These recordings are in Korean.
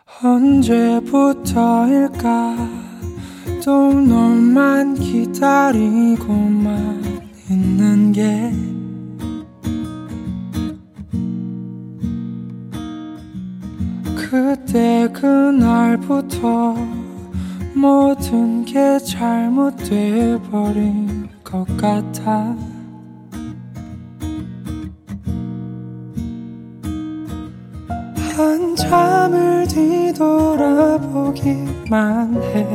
언제부터일까 또 너만 기다리고만 있는 게 그때 그날부터 모든 게 잘못돼 버린 것 같아. 한참을 뒤돌아보기만 해.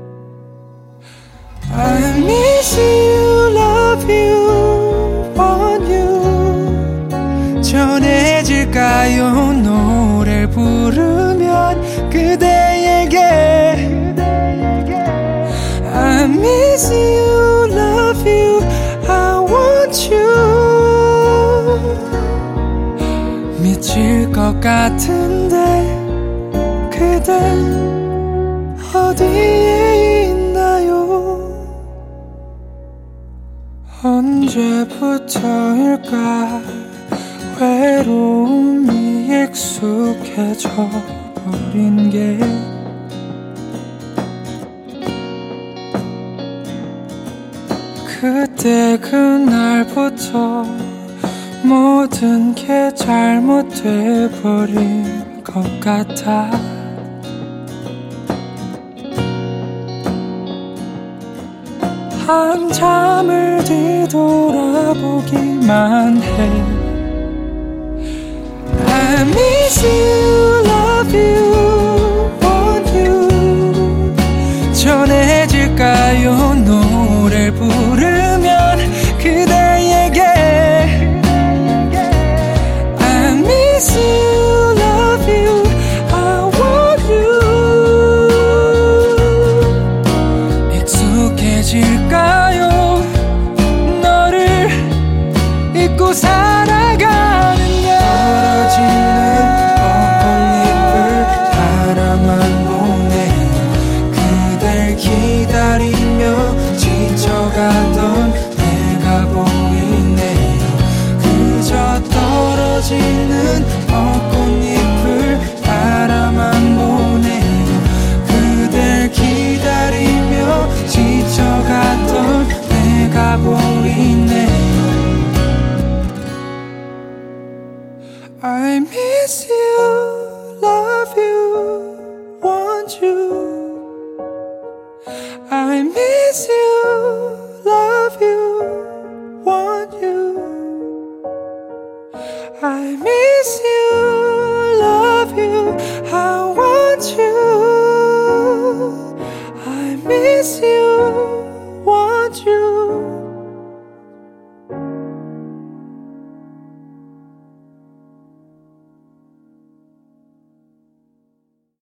I miss you, love you, want you. 전해질까요? 노래를 부르면 그대에게 I miss you, love you, I want you. 미칠 것 같은데 그댄 어디에 있나요? 언제부터일까 외로움이 익숙해져 버린 게 그때 그날부터 모든 게 잘못돼 버린 것 같아. 한참을 뒤돌아보기만 해. I miss you.